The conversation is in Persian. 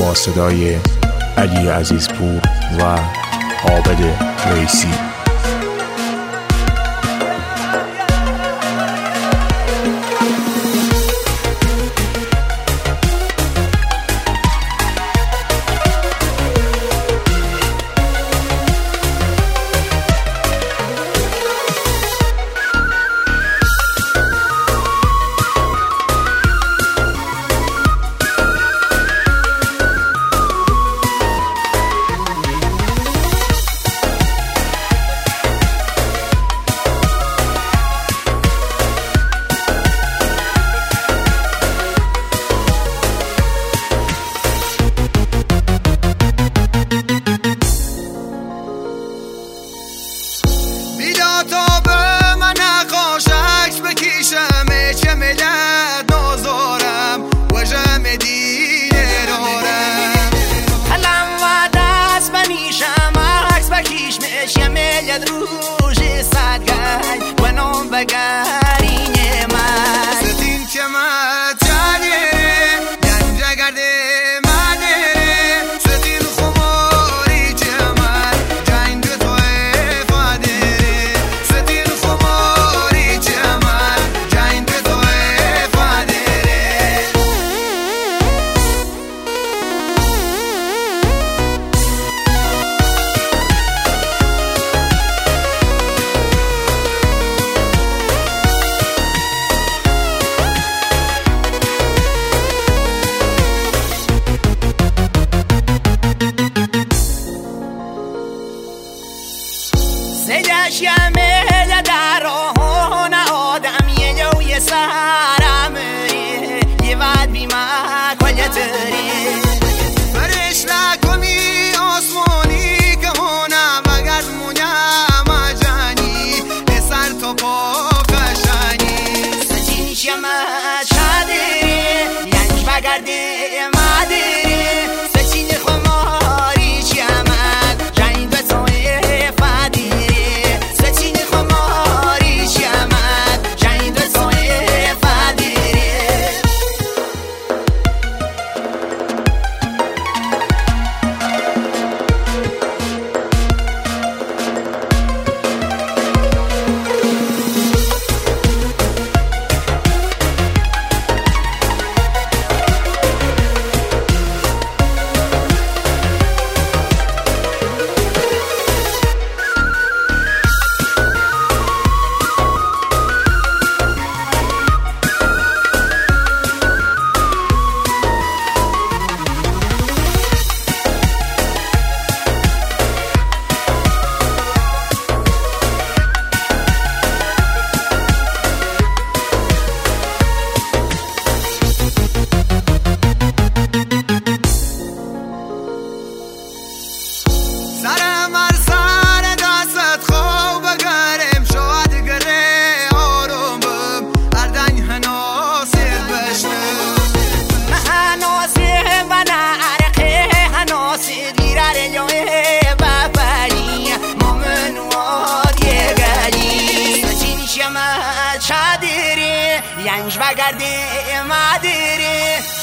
با صدای علی عزیزپور و عابد رئیسی. روزی سادگای و نام بگاری نمای ستین که مچاله گنجه گرده ماده ستین خماری چمن جاین دو تو افاده ستین خماری چمن جاین دو تو افاده سجاش يميل دارون آدم يجوي سارمري يبعد بما كل يتري فرش لكمي عثماني كهونا بقد منيا مجاني لسر تو بخشاني سجيش يما شادري ينش بقد مادري سجين خماري شمال جاين بسوي ينج بقردي ما ادري